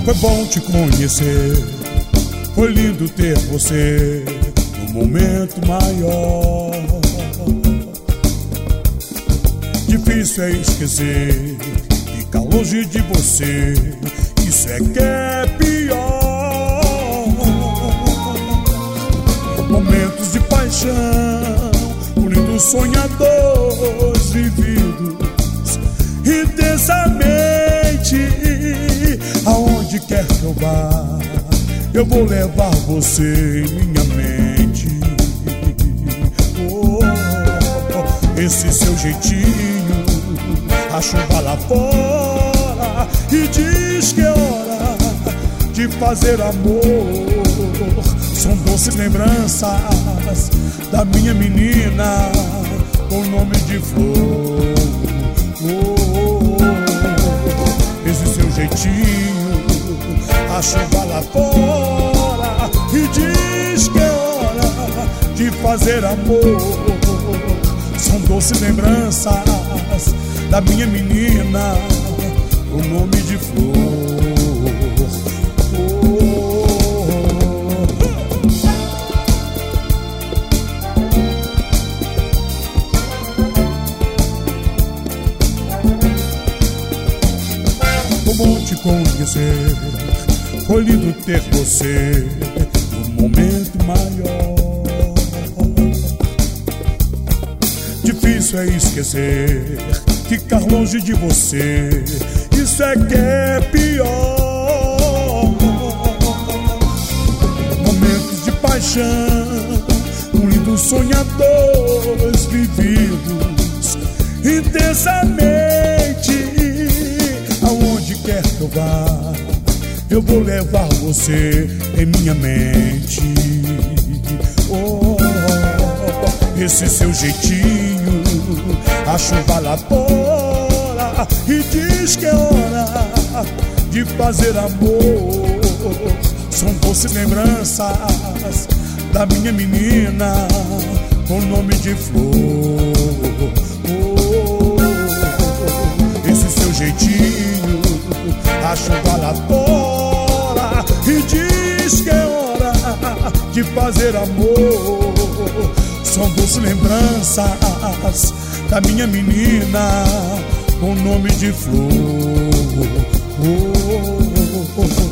Foi bom te conhecer, foi lindo ter você no momento maior. Difícil é esquecer, ficar longe de você, isso é que é pior. Momentos de paixão, lindos sonhadores vividos intensamente. Aonde quer que eu vá, eu vou levar você em minha mente. Esse seu jeitinho, a chuva lá fora e diz que é hora de fazer amor. São doces lembranças da minha menina com nome de Flor. Esse seu jeitinho, a chuva lá fora e diz que é hora de fazer amor. São doces lembranças da minha menina com nome de Flor. Foi bom te conhecer, foi lindo ter você no momento maior. Difícil é esquecer, ficar longe de você, isso é que é pior. Momentos de paixão, lindos sonhadores vividos intensamente. Aonde quer que eu vá, eu vou levar você em minha mente. Esse seu jeitinho, a chuva lá fora e diz que é hora de fazer amor. São doces lembranças da minha menina com nome de Flor. Esse seu jeitinho, a chuva lá fora e diz que é hora de fazer amor. São doces lembranças da minha menina com nome de Flor.